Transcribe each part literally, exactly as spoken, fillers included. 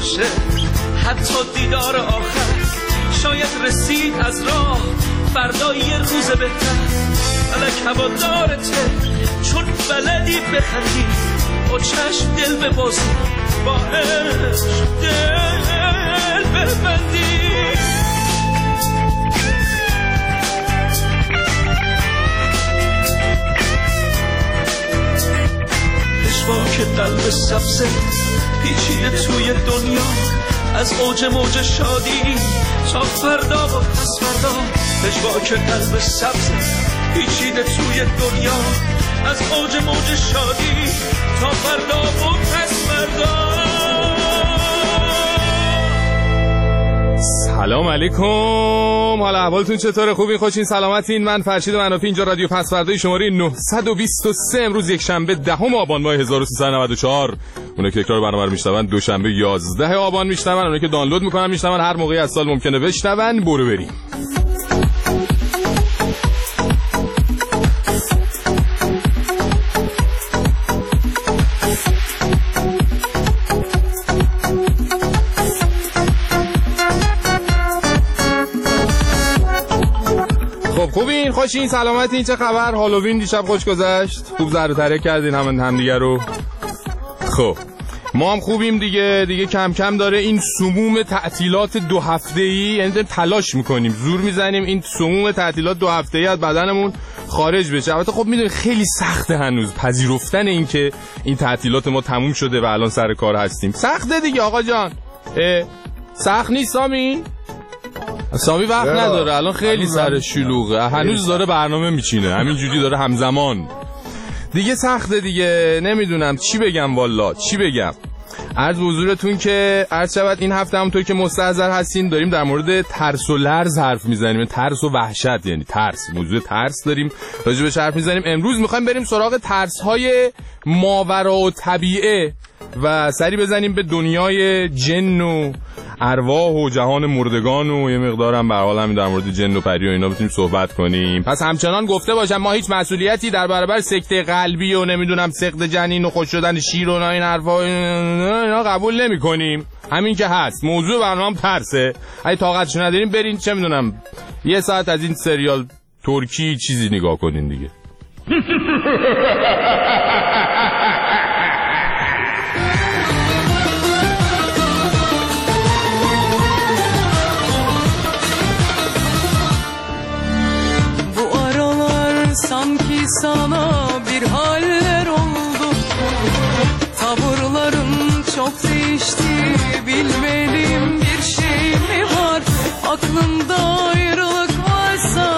باشه، حتی دیدار آخر شاید رسید از راه، فردا یه روز بهتر. فلک هوادارته چون بلدی بخندی، با چشم دل ببازی، با عشق دل ببندی. پشواک قلب سبزه پیچیده توی دنیا، از اوج موج شادی تا فردا و پس فردا. پشواک قلب سبزه پیچیده توی دنیا، از اوج موج شادی تا فردا و پس فردا. سلام علیکم، حالا احوالتون چطوره؟ خوبین؟ خوشین؟ سلامتین؟ من فرشید منافی، اینجا رادیو پس فردای شماره نهصد و بیست و سه، امروز یک شنبه دهم آبان ماه هزار و سیصد و نود و چهار. اونایی که تکرار برنامه رو میشنون دوشنبه یازده آبان میشنون، اونایی که دانلود میکنن میشنون هر موقعی از سال ممکنه بشنون. برو بریم. خوبین؟ خوشین؟ سلامتین؟ چه خبر؟ هالووین دیشب خوش گذشت؟ خوب زر و تره کردین هم همدیگه رو؟ خب ما هم خوبیم دیگه. دیگه کم کم داره این سموم تعطیلات دو هفته‌ای، یعنی تلاش میکنیم، زور میزنیم این سموم تعطیلات دو هفته‌ای از بدنمون خارج بشه. البته خب میدونید خیلی سخته هنوز پذیرفتن این که این تعطیلات ما تموم شده و الان سر کار هستیم. سخته دیگه آقا جان. سخت نیست سامی؟ سامی وقت نداره الان، خیلی سر شلوغه، هنوز داره برنامه میچینه، همینجوری داره همزمان. دیگه سخته دیگه، نمیدونم چی بگم والا، چی بگم. عرض به حضورتون که عرض شود این هفته همونطور که مستحضر هستین داریم در مورد ترس و لرز حرف میزنیم، ترس و وحشت، یعنی ترس، موضوع ترس داریم راجع بهش حرف میزنیم. امروز میخوایم بریم سراغ ترس های ماورا و طبیعه و سری بزنیم به دنیای جن و ارواح و جهان مردگان و یه مقدارم به هر حال همین در مورد جن و پری و اینا بتونیم صحبت کنیم. پس همچنان گفته باشم ما هیچ مسئولیتی در برابر سکته قلبی و نمیدونم سقط جنین و خوش شدن شیر و این حرفا اینا قبول نمی‌کنیم. همین که هست. موضوع برنامه ترسه. اگه طاقتش ندارین برین چه میدونم یه ساعت از این سریال ترکی چیزی نگاه کنین دیگه. Sanki sana bir haller oldu, tavırların çok değişti, bilmediğim bir şey mi var, aklımda ayrılık varsa,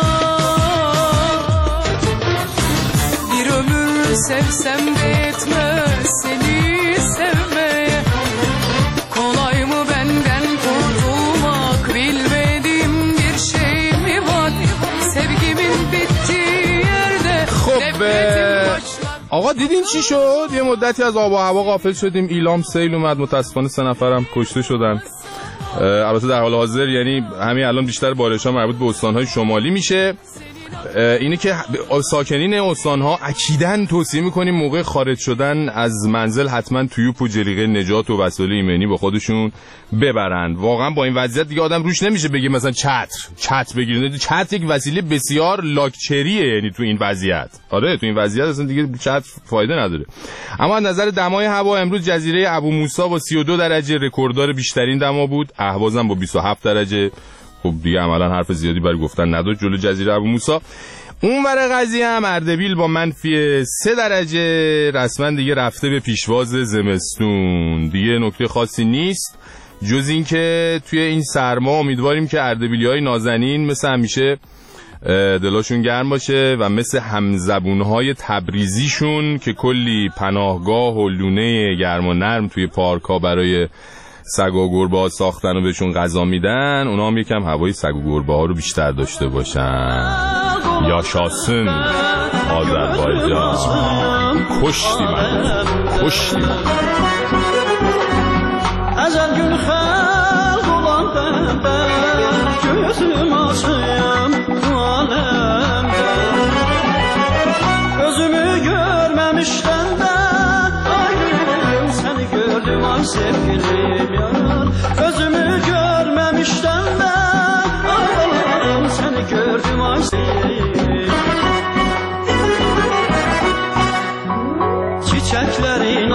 bir ömür sevsem de yetmez seni sevmeye, kolay mı benden kurtulmak, bilmediğim bir şey mi var, sevgimin bitti. خب آقا دیدین چی شد؟ یه مدتی از آب و هوا غافل شدیم، ایلام سیل اومد، متاسفانه سه نفرم کشته شدن. البته در حال حاضر یعنی همین الان بیشتر بارش‌ها مربوط به استان‌های شمالی میشه. اینه که ساکنین استان‌ها اکیداً توصیه می‌کنیم موقع خارج شدن از منزل حتما تویوب و جلیقه نجات و وسایل ایمنی با خودشون ببرن. واقعا با این وضعیت دیگه آدم روش نمیشه بگه مثلا چتر چتر بگیرید. چتر یک وسیله بسیار لاکچریه، یعنی تو این وضعیت. آره تو این وضعیت اصلا دیگه چتر فایده نداره. اما از نظر دمای هوا امروز جزیره ابو موسی با سی و دو درجه رکورددار بیشترین دما بود، اهواز هم با بیست و هفت درجه. خب دیگه عملا حرف زیادی برای گفتن نداشت جلو جزیره ابو موسی. اون ور قضیه هم اردبیل با منفی سه درجه رسما دیگه رفته به پیشواز زمستون. دیگه نکته خاصی نیست جز این که توی این سرما امیدواریم که اردبیلی‌های نازنین مثل همیشه دلاشون گرم باشه و مثل همزبونهای تبریزیشون که کلی پناهگاه و لونه گرم و نرم توی پارک‌ها برای سگ و گربه ها ساختن و بهشون غذا میدن، اونا هم یکم هوای سگ و گربه ها رو بیشتر داشته باشن. یا شاسن آذربایجان کشتی من کشتی من ازل gün xalq olan bəmbər gözüm açıyam aləmdə özümü görməmişdən də ayrım səni gördüm ay sevgilim yaralı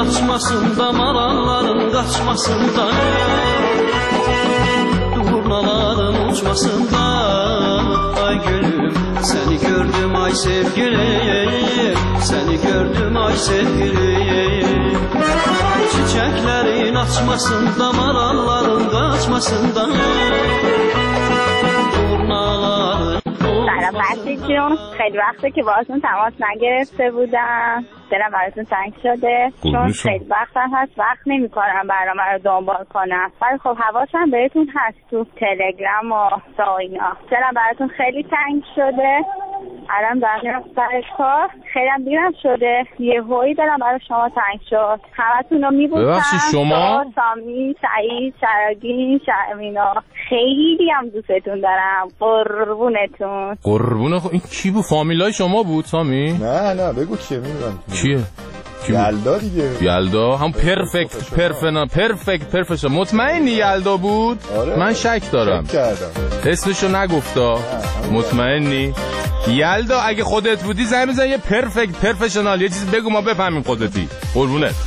açmasın da, maralların kaçmasın da, durnaların uçmasın da. Ay gülüm seni gördüm ay sevgilim, seni gördüm ay sevgilim. Çiçeklerin açmasın da, maralların kaçmasın da, durnaların. سلام بچه جون، خیلی وقته که باهاتون تماس نگرفته بودم، دلم براتون تنگ شده چون خیلی وقتم هست وقت نمی کنم برنامه رو دنبال کنم، ولی خب حواسم بهتون هست تو تلگرام و تا اینا. دلم براتون خیلی تنگ شده، الان دارم سر کار، خیلی هم دیرم شده، یه هایی دلم برای شما تنگ شد. همتون رو می بودم، ببخشید شما؟ سامی، سعید، شراگین، شرمینا، خیلی هم دوستتون دارم، قربونتون. قربون خب این کی بود؟ فامیلای شما بود سامی؟ نه نه بگو کیه، میدونم کیه؟ یلدا دیگه. یلدا هم پرفکت پرفنا پرفکت پرفکت مطمئنی یلدا بود؟ آره من شک دارم، شک کردم. اسمشو نگفتا. مطمئنی؟ یلدا اگه خودت بودی زنگ بزن یه پرفکت پرفشنال یه چیز بگو ما بفهمیم خودتی. قربونت.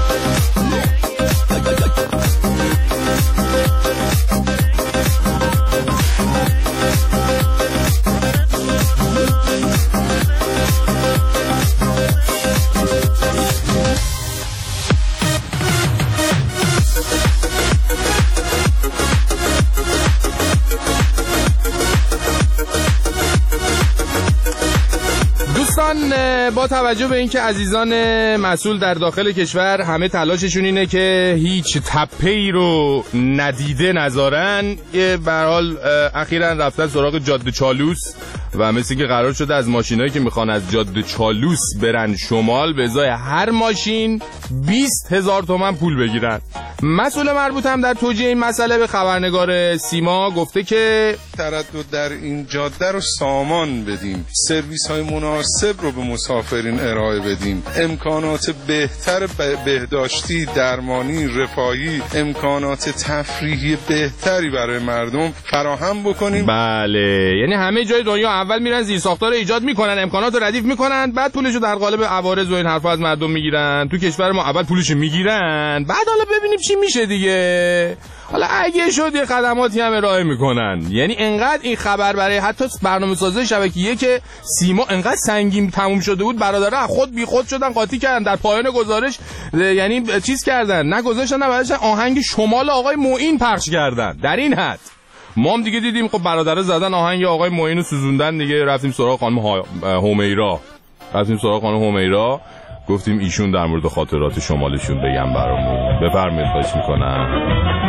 با توجه به اینکه عزیزان مسئول در داخل کشور همه تلاششون اینه که هیچ تپه‌ای رو ندیده نذارن، یه به هر حال اخیراً رفتن سراغ جاده چالوس و مثل که قرار شده از ماشینایی که میخوان از جاده چالوس برن شمال به ازای هر ماشین بیست هزار تومان پول بگیرن. مسئول مربوط هم در توجیه این مسئله به خبرنگار سیما گفته که تردد در این جاده رو سامان بدیم، سرویس های مناسب رو به مسافرین ارائه بدیم، امکانات بهتر بهداشتی، درمانی، رفاهی، امکانات تفریحی بهتری برای مردم فراهم بکنیم. بله، یعنی همه جای دنیا اول میرن زیرساختار رو ایجاد میکنن، امکانات رو ردیف میکنن، بعد پولشو در قالب عوارض و این حرفا از مردم میگیرن. تو کشور ما اول پولشو میگیرن، بعد حالا ببینیم چی میشه دیگه. حالا اگه شد یه خدماتی هم ارائه میکنن. یعنی انقدر این خبر برای حتی برنامه‌سازی شبکه‌ای که سیما انقدر سنگین تموم شده بود، برادرها خود بی خود شدن قاطی کردن، در پایان گزارش یعنی چیز کردن، نه گذاشتن نه بعدش آهنگ شمال آقای معین پخش کردن. در این حد ما هم دیگه دیدیم خب برادرها زدن آهنگ آقای معین رو سوزوندن دیگه. رفتیم سراغ خانم همیرا رفتیم سراغ خانم همیرا گفتیم ایشون در مورد خاطرات شمالشون بگم برامون. بفرمایید، خواهش میکنم.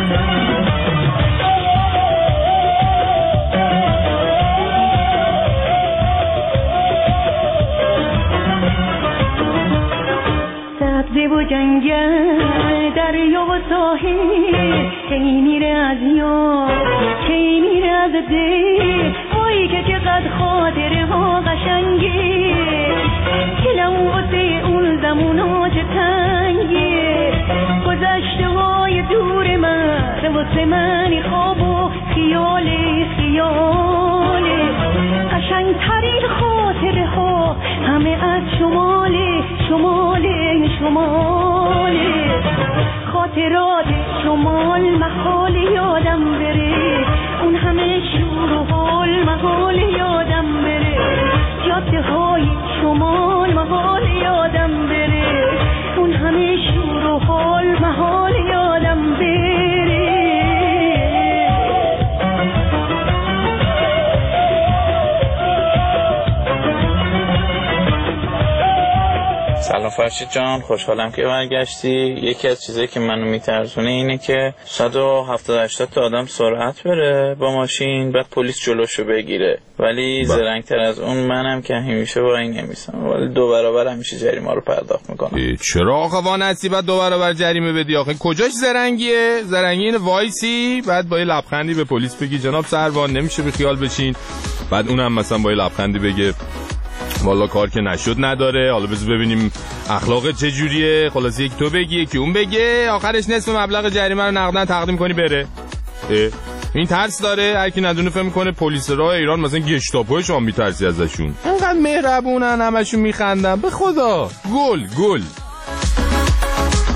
سبزه و جنگل دریا و ساحل، کی میره از یاد کی میره از دل، وای که چقدر خاطره ها قشنگه، دلم واسه اون زمونا چه تنگه، گذشته های دور من واسه منی خواب و خیاله خیاله، قشنگترین خاطره ها همه از شماله شماله شماله، خاطرات شمال محال یادم بره، اون همه شور و حال محال یادم بره، جاده های شمال محال یادم بره، اون همه شور و حال محال یادم بره. سلام فرشید جان، خوشحالم که برگشتی. یکی از چیزایی که منو میترسونه اینه که صد و هفتاد هشتاد تا آدم سرعت بره با ماشین، بعد پلیس جلوشو بگیره، ولی زرنگتر از اون منم که همیشه با این نمیسم، ولی دو برابر همیشه جریمه رو پرداخت میکنم. چرا آقا وانسی بعد دو برابر جریمه بدی؟ آخه کجاش زرنگیه؟ زرنگی اینه وایسی بعد با یه لبخندی به پلیس بگی جناب سروان نمیشه به خیال بشین، بعد اونم مثلا با یه لبخندی بگه والا کار که نشد نداره، حالا بذار ببینیم اخلاق چجوریه، خلاص یک تو بگی یکی اون بگه، آخرش نصف مبلغ جریمه رو نقدن تقدیم کنی بره. این ترس داره، هر کی ندونه فهم میکنه پلیس راه ایران مثلا گشتاپو شما میترسی ازشون. اینقدر مهربونن، همشون میخندن، به خدا گل گل.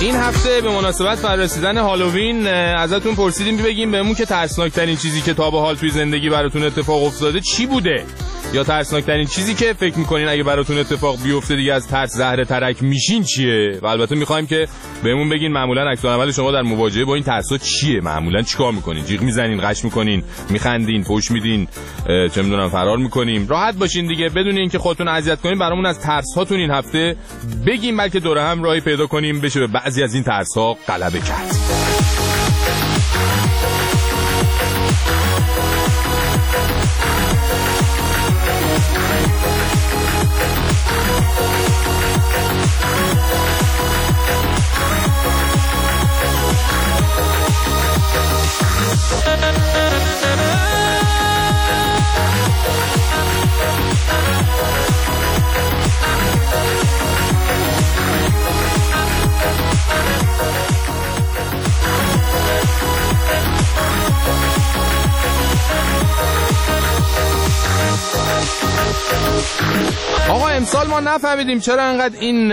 این هفته به مناسبت فرارسیدن هالووین ازتون پرسیدیم بگیم بهمون که ترسناکترین چیزی که تا به حال توی زندگی براتون اتفاق افتاده چی بوده، یا ترسناکترین چیزی که فکر میکنین اگه براتون اتفاق بیفته دیگه از ترس زهر ترک میشین چیه. و البته میخوایم که بهمون بگین معمولا عکس العمل شما در مواجهه با این ترسا چیه، معمولا چیکار میکنین؟ جیغ میزنین، غش میکنین، میخندین، فوش میدین، چه میدونم فرار میکنیم؟ راحت باشین دیگه، بدون اینکه خودتون اذیت کنین. برامون از ترس هاتون این هفته بگیم، بلکه دوره هم راهی پیدا کنیم بشه به بعضی از این ترس ها غلبه کرد. آقا امسال ما نفهمیدیم چرا انقدر این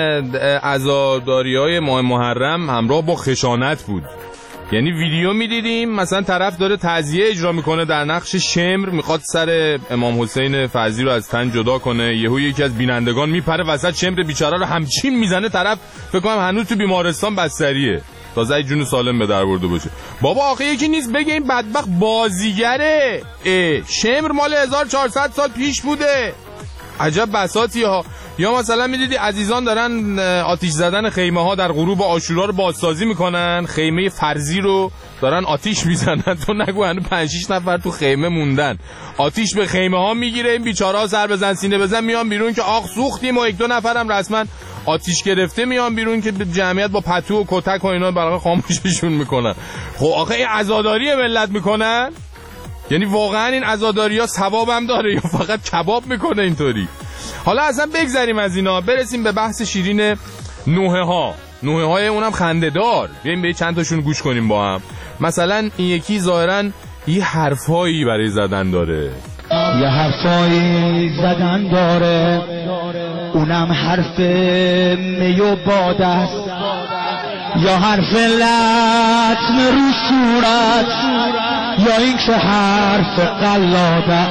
عزاداری‌های ماه محرم همراه با خشونت بود. یعنی ویدیو میدیدیم مثلا طرف داره تعزیه اجرا میکنه در نقش شمر، میخواد سر امام حسین فضلی رو از تن جدا کنه، یهو یکی از بینندگان میپره وسط شمر بیچاره رو همچین میزنه، طرف فکر کنم هنوز تو بیمارستان بستریه تازه جون سالم به در برده باشه. بابا آخه یکی نیست بگه این بدبخت بازیگره، شمر مال هزار و چهارصد سال پیش بوده. عجب بساطی ها. یا مثلا میدیدی عزیزان دارن آتیش زدن خیمه ها در غروب عاشورا رو بازسازی میکنن، خیمه فرضی رو دارن آتیش میزنن، تو نگو هنو پنج شش نفر تو خیمه موندن، آتیش به خیمه ها میگیره، این بیچاره ها سر بزن سینه بزن میان بیرون که آخ سوختیم، و یک دو نفرم رسما آتیش گرفته میان بیرون که جمعیت با پتو و کتک و اینا برای خاموششون میکنن. خب آخه این عزاداری ملت میکنن؟ یعنی واقعا این عزاداری ها ثواب هم داره یا فقط کباب میکنه اینطوری؟ حالا اصلا بگذریم از اینا، برسیم به بحث شیرین نوحه ها. نوحه های اونم خنده دار، بیاییم به چند تاشون گوش کنیم با هم. مثلا این یکی ظاهرا یه حرفایی برای زدن داره، یه حرفایی زدن داره، اونم حرف می و باد است، یا حرف لطم رو صورت، یا این که حرف قلاده.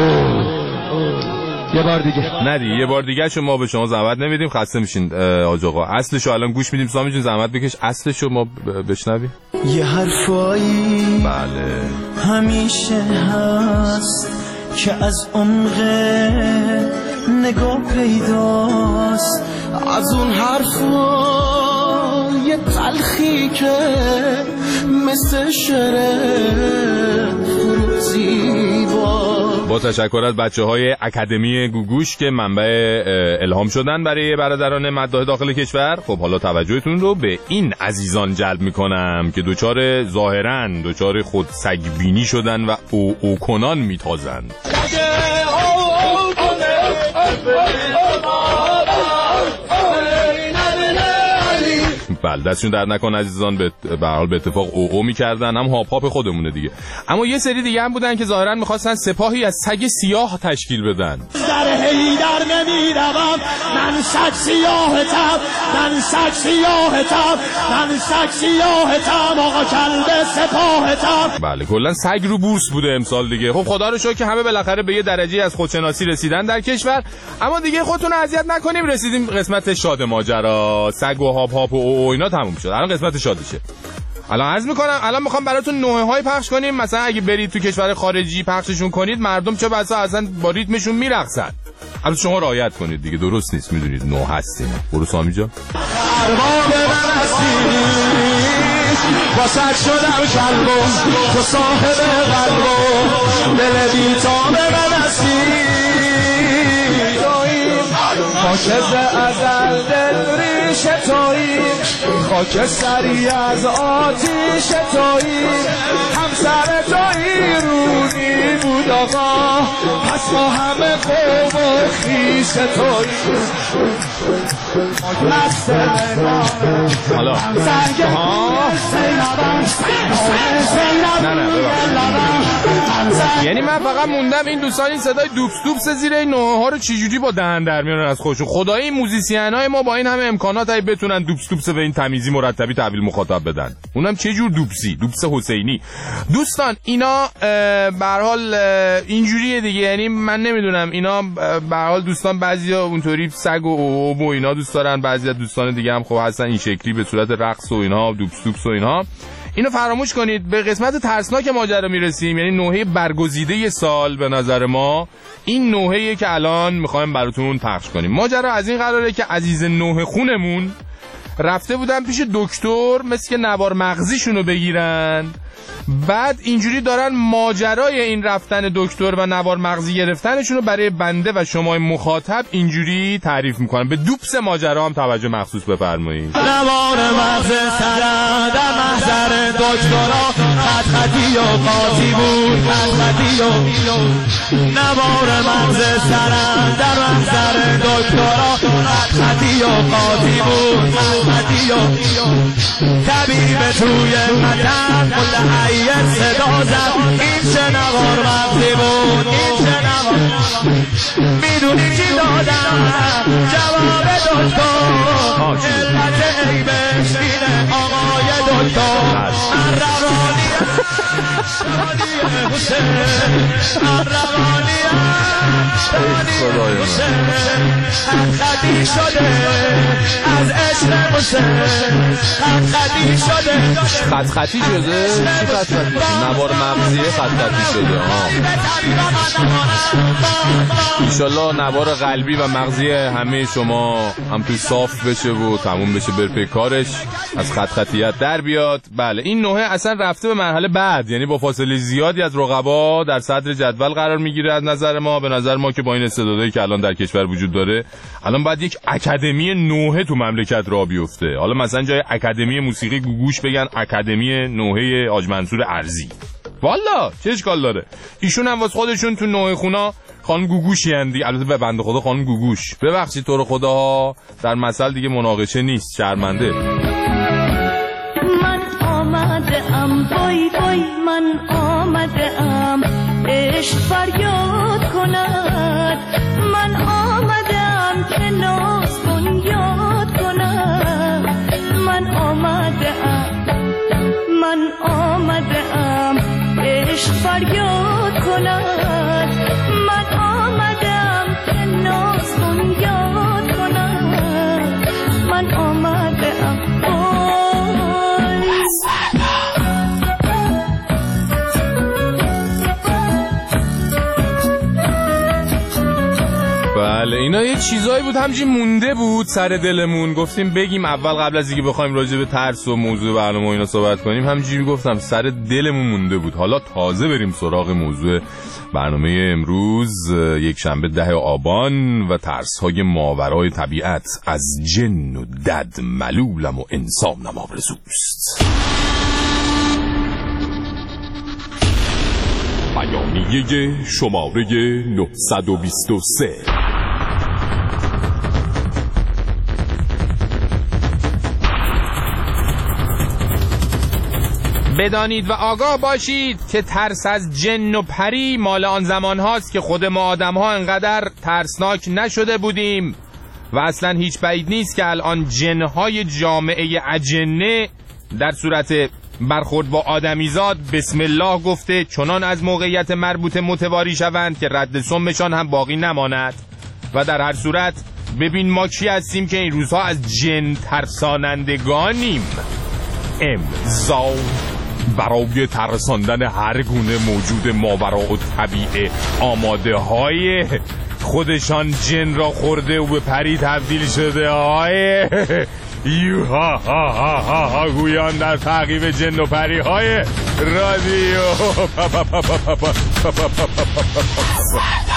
یه بار دیگه ندی یه بار دیگه شو ما به شما زحمت نمیدیم، خسته میشین آج آقا. اصلشو الان گوش میدیم، سامی جون زحمت بکش اصلشو ما بشنویم. یه حرفایی بله همیشه هست که از عمق نگاه پیداست، از اون حرفا یه تلخی که مثل شعر زیبا. با تشکر از بچه های اکادمی گوگوش که منبع الهام شدن برای برادران مداح داخل کشور. خب حالا توجهتون رو به این عزیزان جلب میکنم که دوچار ظاهراً دوچار خود سگبینی شدن و او او کنان میتازن. بله دستشون در نکن عزیزان، به حال به اتفاق او او میکردن، هم هاپ هاپ خودمونه دیگه. اما یه سری دیگه هم بودن که ظاهرا میخواستن سپاهی از سگ سیاه تشکیل بدن. در هیدر نمیروم من سگ سیاهتم، من سگ سیاهتم، من سگ سیاهتم، آقا کلب سپاهتم. بله کلا سگ رو بورس بوده امسال دیگه. خب خدا رو شکر که همه بالاخره به یه درجه از خودشناسی رسیدن در کشور. اما دیگه خودتون اذیت نکنیم، رسیدیم قسمت شاد ماجرا. سگ و هاپ هاپ و او اینا تموم شد، الان قسمت شادشه. الان عرض میکنم الان میخوام براتون نوحه های پخش کنیم. مثلا اگه برید تو کشور خارجی پخششون کنید، مردم چه بسا اصلا با ریتمشون میرقصن. البته شما رعایت کنید دیگه، درست نیست میدونید نوحه هستین. برو سامی جان. واسه شدم کلبم تو صاحب قلبم، دل بیتام من هستی خاکز ازل دل ریش تویی، خاک سری از آتیش تویی، همسر تویی رونی بود آقا، پس ما همه قوم و خیش تویی. حالا نه نه یعنی من فقط موندم این دوستان این صدای دوبس دوبس زیر این نوحه ها رو چجوری با دهن در میارن از خودشون. خدای این موزیسین های ما با این همه امکانات هایی بتونن دوبس دوبس به این تمیزی انگلیسی مرتبی تحویل مخاطب بدن. اونم چه جور دوبسی؟ دوبس حسینی. دوستان اینا به هر حال اینجوریه دیگه، یعنی من نمیدونم اینا به هر حال دوستان بعضیا اونطوری سگ و اوب و اینا دوست دارن، بعضیا دوستان دیگه هم خب هستن این شکلی به صورت رقص و اینا، دوبس دوبس و اینا. اینو فراموش کنید. به قسمت ترسناک ماجرا میرسیم، یعنی نوحه برگزیده سال به نظر ما این نوحه‌ایه که الان میخوایم براتون پخش کنیم. ماجرا از این قراره که عزیز نوحه خونمون رفته بودن پیش دکتر مثل که نوار مغزیشونو بگیرن، بعد اینجوری دارن ماجرای این رفتن دکتر و نوار مغزی گرفتنشونو برای بنده و شما مخاطب اینجوری تعریف میکنن. به دوبس ماجرا هم توجه مخصوص بفرمایید. نوار مغز سرم در محضر دکترا خط خطی و قاطی بود، خط خطی و نوار مغز سرم در محضر دکترا خط خطی و قاطی بود، خط خطی و طبیب توی مطب کل حیه صدا زد این چه نوار مغزی بود، این چه نوار میدونی چی دادم جواب دکتر علت عیبش اینه آقای دکتر من روانیم روانی حسین من روانیم روانی حسین خط خطی شده از عشق حسین خط خطی شده خط خطی شده؟ چی خط خطی شده؟ نوار مغزیه خط خطی شده ها. ایشالله نوار قلبی و مغزی همه شما هم توی صاف بشه و تموم بشه بر پی کارش، از خط خطیت در بیاد. بله این نوحه اصلا رفته به مرحله بعد، یعنی با فاصله زیادی از رقبا در صدر جدول قرار میگیره. از نظر ما به نظر ما که با این استعدادایی که الان در کشور وجود داره الان باید یک اکادمی نوحه تو مملکت راه بیفته. حالا مثلا جای اکادمی موسیقی گوگوش بگن اکادمی نوحه حاج منصور ارزی. والا چه اشکال داره؟ ایشون هم واسه خودشون تو نوحه خونا خانم گوگوشی اندی. البته به بنده خدا خانم گوگوش ببخشید تو رو خدا در مثل دیگه مناقشه نیست، شرمنده. من آمده ام بای بای من آمده ام عشق فریاد کند، من آمده ام که ناز بنیاد کند، من آمده ام من آمده ام عشق فریاد کند، من آمده ام که ناز بنیاد کند، من آمده ام بله اینا یه چیزایی بود همچین مونده بود سر دلمون، گفتیم بگیم اول قبل از اینکه بخوایم راجع به ترس و موضوع برنامه اینا صحبت کنیم، همینجوری گفتم سر دلمون مونده بود. حالا تازه بریم سراغ موضوع برنامه امروز، یک شنبه ده آبان و ترس‌های ماورای طبیعت. از جن و دد ملولم و انسانم آرزوست. بیانیه شماره نهصد و بیست و سه. بدانید و آگاه باشید که ترس از جن و پری مال آن زمان هاست که خود ما آدم ها انقدر ترسناک نشده بودیم و اصلا هیچ بعید نیست که الان جنهای جامعه اجنه در صورت برخورد با آدمیزاد بسم الله گفته چنان از موقعیت مربوطه متواری شوند که رد سمشان هم باقی نماند. و در هر صورت ببین ما کی هستیم که این روزها از جن ترسانندگانیم. امضا برای ترساندن هر گونه موجود ماوراء الطبیعه آماده های خودشان جن را خورده و به پری تبدیل شده های یو ها ها ها ها ها گویان در تعقیب جن و پری های رادیو.